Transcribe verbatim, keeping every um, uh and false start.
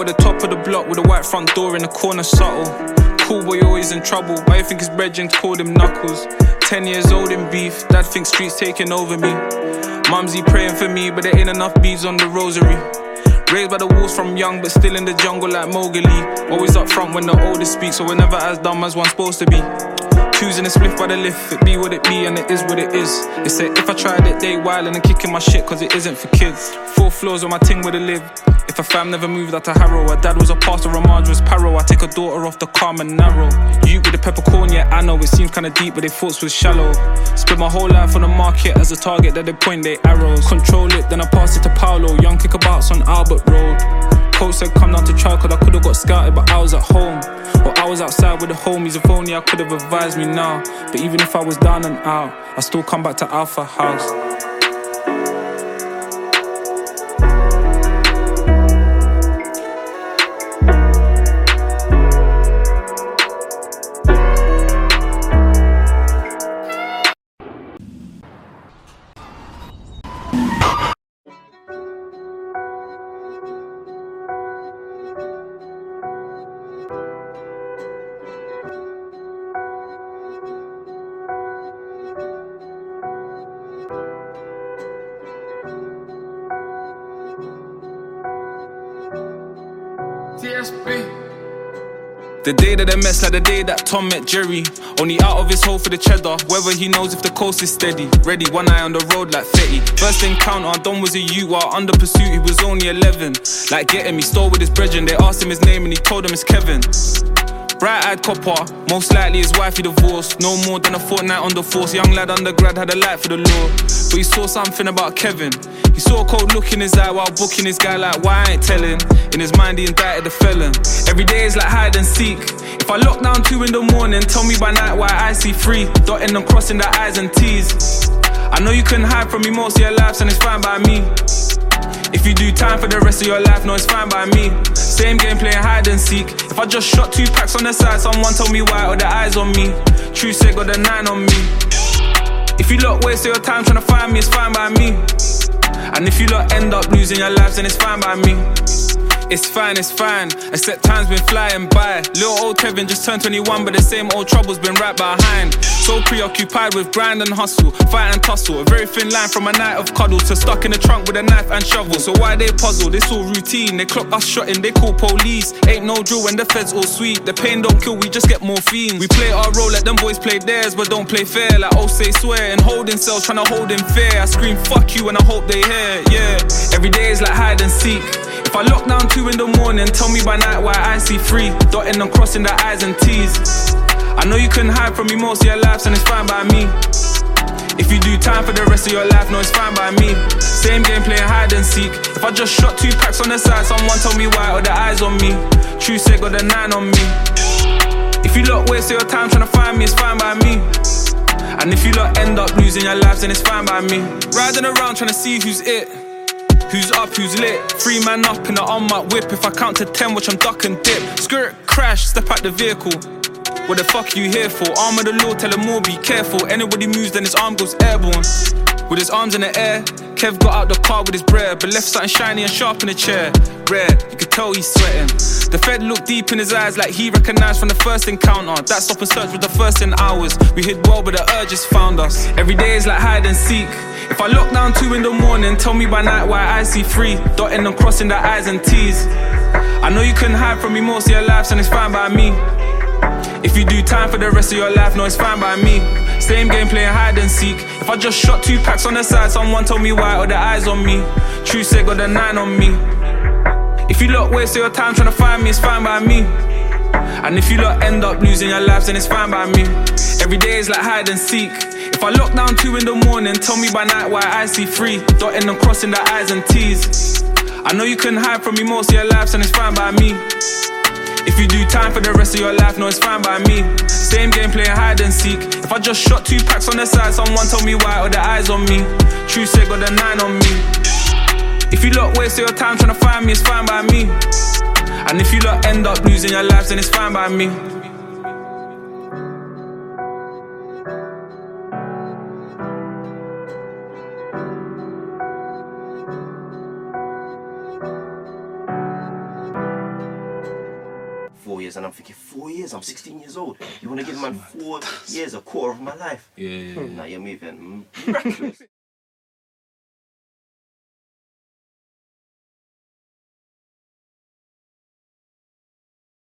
at the top of the block with a white front door in the corner, subtle. Cool boy always in trouble, but I think his brethren called him Knuckles. Ten years old in beef, dad thinks streets taking over me. Mumsy praying for me, but there ain't enough beads on the rosary. Raised by the wolves from young, but still in the jungle like Mowgli. Always up front when the oldest speak, so we're never as dumb as one's supposed to be. Choosing a spliff by the lift, it be what it be and it is what it is. They say if I tried it, they wild and I'm kicking my shit cause it isn't for kids. Four floors on my ting where they live. If a fam never moved out to Harrow, her dad was a pastor, a Marge was Paro. I take a daughter off the calm and narrow. You with the peppercorn, yeah I know it seems kinda deep, but their thoughts was shallow. Spent my whole life on the market as a target that they point their arrows. Control it, then I pass it to Paolo. Young kickabouts on Albert Road. Coach said come down to trial cause I could've got scouted, but I was at home. Or I was outside with the homies, if only I could've advised me now. But even if I was down and out, I still come back to Alpha House. The day that they mess like the day that Tom met Jerry. Only out of his hole for the cheddar, whether he knows if the coast is steady. Ready, one eye on the road like Fetty. First encounter, Don was a youth, while under pursuit he was only eleven. Like getting me, stole with his brethren, they asked him his name and he told them it's Kevin. Bright-eyed copper, most likely his wife he divorced. No more than a fortnight on the force, young lad undergrad had a light for the law. But he saw something about Kevin. He saw a cold look in his eye while booking his guy like why I ain't telling. In his mind he indicted the felon. Every day is like hide and seek. If I lock down two in the morning, tell me by night why I see three. Dotting and crossing the I's and T's. I know you couldn't hide from me most of your lives and it's fine by me. If you do time for the rest of your life, no, it's fine by me. Same game playing hide and seek. If I just shot two packs on the side, someone told me why, or the eyes on me. True said got the nine on me. If you lot waste your time trying to find me, it's fine by me. And if you lot end up losing your lives, then it's fine by me. It's fine, it's fine, except time's been flying by. Little old Kevin just turned twenty-one, but the same old trouble's been right behind. So preoccupied with grind and hustle, fight and tussle. A very thin line from a night of cuddle to stuck in the trunk with a knife and shovel. So why they puzzle? It's all routine. They clock us shotting, they call police. Ain't no drill when the feds all sweet. The pain don't kill, we just get morphine. We play our role, let them boys play theirs, but don't play fair. Like oh say swear, and holding cells trying to hold him fair. I scream fuck you and I hope they hear, yeah. Every day is like hide and seek. If I lock down two in the morning, tell me by night why I see three. Dotting and crossing the I's and T's. I know you couldn't hide from me most of your lives and it's fine by me. If you do time for the rest of your life, no, it's fine by me. Same game playing hide and seek. If I just shot two packs on the side, someone told me why, or the eyes on me. True said got the nine on me. If you lot waste your time trying to find me, it's fine by me. And if you lot end up losing your lives, then it's fine by me. Riding around trying to see who's it. Who's up, who's lit? Three man up in the unmarked whip. If I count to ten, watch them duck and dip. Skirt, crash, step out the vehicle. What the fuck you here for? Arm of the law, tell them all be careful. Anybody moves, then his arm goes airborne. With his arms in the air, Kev got out the car with his bread, but left something shiny and sharp in the chair. Red, you could tell he's sweating. The Fed looked deep in his eyes like he recognised from the first encounter. That stop and search was the first in hours. We hid well, but the urges found us. Every day is like hide and seek. If I lock down two in the morning, tell me by night why I see three. Dotting and crossing the I's and T's. I know you couldn't hide from me most of your lives and it's fine by me. If you do time for the rest of your life, no, it's fine by me. Same game playing hide and seek. If I just shot two packs on the side, someone told me why, or the eyes on me. True said got the nine on me. If you lot waste your time trying to find me, it's fine by me. And if you lot end up losing your lives, then it's fine by me. Every day is like hide and seek. If I lock down two in the morning, tell me by night why I see three. Dotting and crossing the I's and T's. I know you couldn't hide from me most of your lives and it's fine by me. If you do time for the rest of your life, no, it's fine by me. Same game playing hide and seek. If I just shot two packs on the side, someone told me why, or the eyes on me. True said got the nine on me. If you lot waste your time trying to find me, it's fine by me. And if you lot end up losing your lives, then it's fine by me. four years, and I'm thinking, four years? I'm sixteen years old. You want to give a man four years, a quarter of my life? Yeah, yeah, yeah. Nah, you're moving miraculous.